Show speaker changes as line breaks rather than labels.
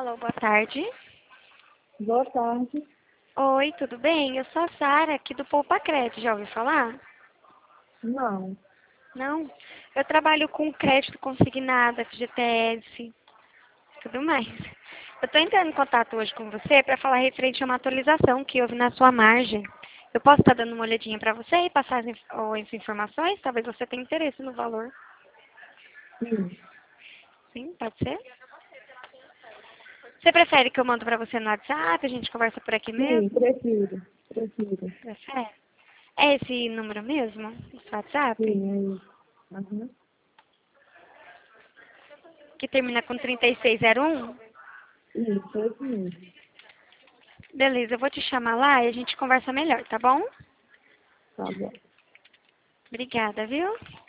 Alô, boa tarde.
Boa tarde.
Oi, tudo bem? Eu sou a Sara, aqui do Poupa Crédito. Já ouviu falar?
Não.
Não? Eu trabalho com crédito consignado, FGTS, tudo mais. Eu estou entrando em contato hoje com você para falar referente a uma atualização que houve na sua margem. Eu posso estar dando uma olhadinha para você e passar as informações? Talvez você tenha interesse no valor.
Sim.
Sim, pode ser? Você prefere que eu mando para você no WhatsApp? A gente conversa por aqui
Sim,
mesmo?
prefiro. Prefiro.
Prefere? É esse número mesmo? Esse WhatsApp?
Sim, é isso. Uhum.
Que termina com 3601?
Isso, é isso mesmo.
Beleza, eu vou te chamar lá e a gente conversa melhor, tá bom?
Tá bom.
Obrigada, viu?